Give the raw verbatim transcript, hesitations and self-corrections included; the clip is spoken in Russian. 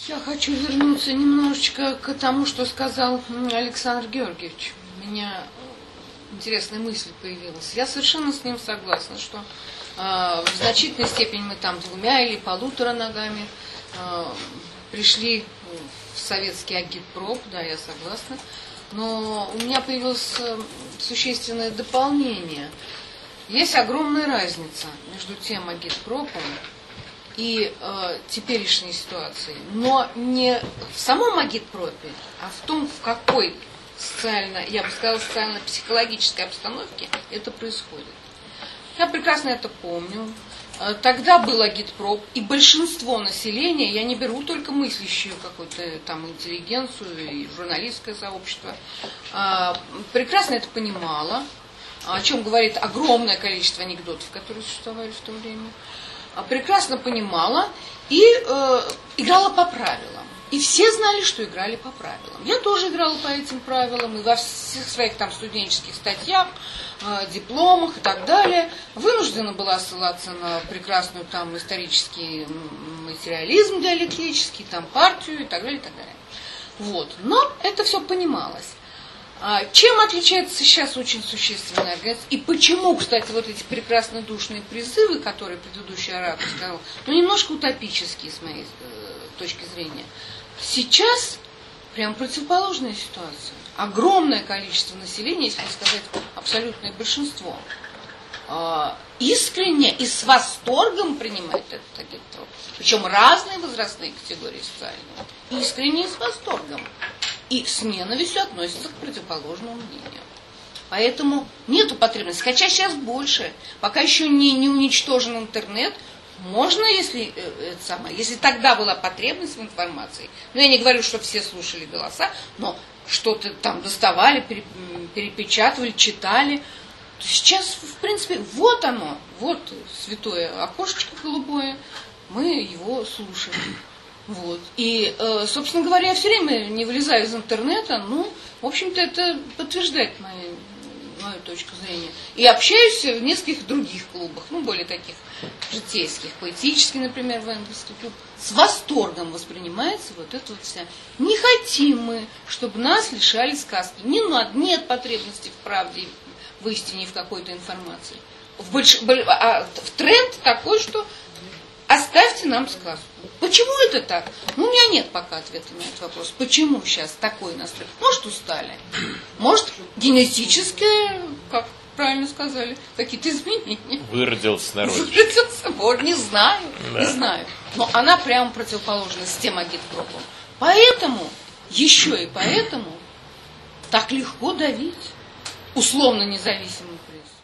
Я хочу вернуться немножечко к тому, что сказал Александр Георгиевич. У меня интересная мысль появилась. Я совершенно с ним согласна, что э, в значительной степени мы там двумя или полутора ногами э, пришли в советский агитпроп, да, я согласна. Но у меня появилось существенное дополнение. Есть огромная разница между тем агитпропом и э, теперешней ситуацией, но не в самом агитпропе, а в том, в какой социально, я бы сказала, социально-психологической обстановке это происходит. Я прекрасно это помню. Тогда был агитпроп, и большинство населения, я не беру только мыслящую какую-то там интеллигенцию и журналистское сообщество, прекрасно это понимало, о чем говорит огромное количество анекдотов, которые существовали в то время, прекрасно понимала и э, играла по правилам. И все знали, что играли по правилам. Я тоже играла по этим правилам, и во всех своих там студенческих статьях, э, дипломах и так далее вынуждена была ссылаться на прекрасную там исторический материализм диалектический, там партию и так далее, и так далее. Вот. Но это все понималось. Чем отличается сейчас очень существенная организация? И почему, кстати, вот эти прекрасно душные призывы, которые предыдущий оратор сказал, ну, немножко утопические с моей э, точки зрения. Сейчас прям противоположная ситуация. Огромное количество населения, если не сказать абсолютное большинство, э, искренне и с восторгом принимает этот агитпроп. Причем разные возрастные категории социальные. Искренне и с восторгом. И с ненавистью относятся к противоположному мнению. Поэтому нету потребности. Хотя сейчас больше. Пока еще не, не уничтожен интернет, можно, если, э, это самое, если тогда была потребность в информации, ну я не говорю, что все слушали голоса, но что-то там доставали, перепечатывали, читали. То сейчас, в принципе, вот оно, вот святое окошечко голубое, мы его слушаем. Вот. И, э, собственно говоря, я все время не вылезаю из интернета, ну, в общем-то, это подтверждает мою, мою точку зрения. И общаюсь в нескольких других клубах, ну, более таких житейских, поэтический, например, военно-морской клуб. С восторгом воспринимается вот это вот вся. Не хотим мы, чтобы нас лишали сказки. Не надо, нет потребности в правде, в истине, в какой-то информации. В, больш... а в тренд такой, что оставьте нам сказку. Почему это так? Ну, у меня нет пока ответа на этот вопрос. Почему сейчас такой настрой? Может, устали. Может, генетическое, как правильно сказали, какие-то изменения. Выродился народ. Выродился, вот, не знаю, да. не знаю. Но она прямо противоположна с тем агитпропом. Поэтому, еще и поэтому, так легко давить условно независимую прессу.